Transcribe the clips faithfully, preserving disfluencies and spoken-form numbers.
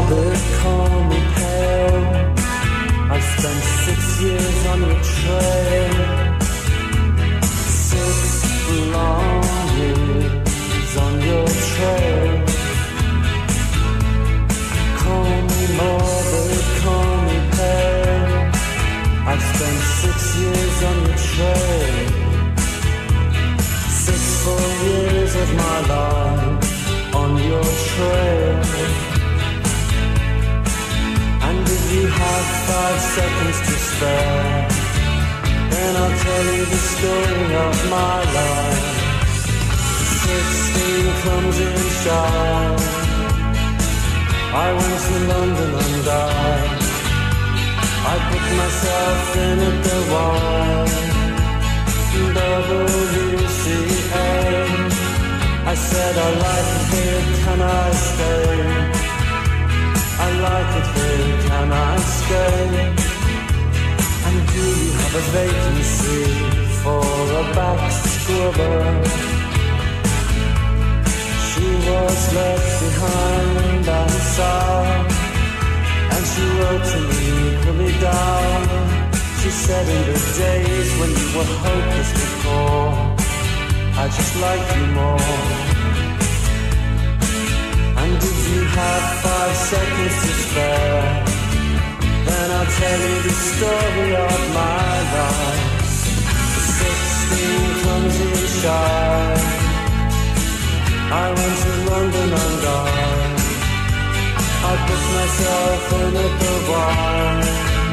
morbid, call me pale. I've spent six years on your trail. Six long years on your trail. Call me morbid, call me pale. I've spent six years on your trail. Six full years of my life on your trail. And if you have five seconds to spare, then I'll tell you the story of my life. Sixteen clumsy and shy, I went to London and died. I put myself in at the wire. W C A. I said I like it here, can I stay? I like it here, can I stay? And do you have a vacancy for a back scrubber? She was left behind and sad, and she wrote to me equally down. She said in the days when you were hopeless before, I just like you more. And if you have five seconds to spare, then I'll tell you the story of my life. Sixteen clumsy and shy, I went to London and died. I put myself in at the wire.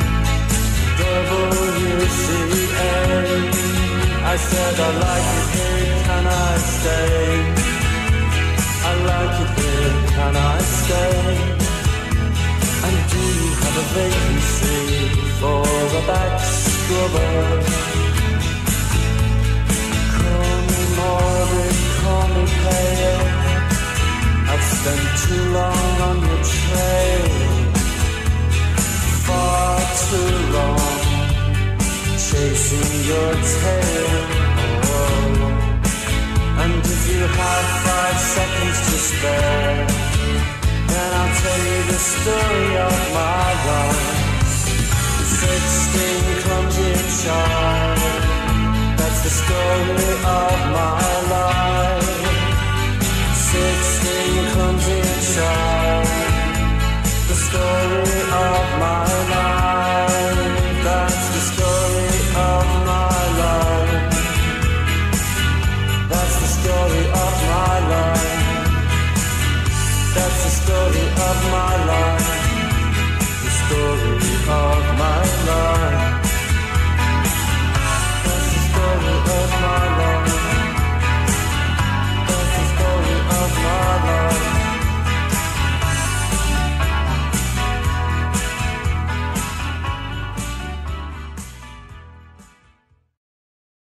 W C A. I said I like it here, can I stay? I like it here, can I stay? And do you have a vacancy for a back scrubber? Call me morbid, call me pale. I've spent too long on your trail, far too long, chasing your tail. Oh. And if you have five seconds to spare, then I'll tell you the story of my life. Sixteen clumsy and shy, that's the story of my life.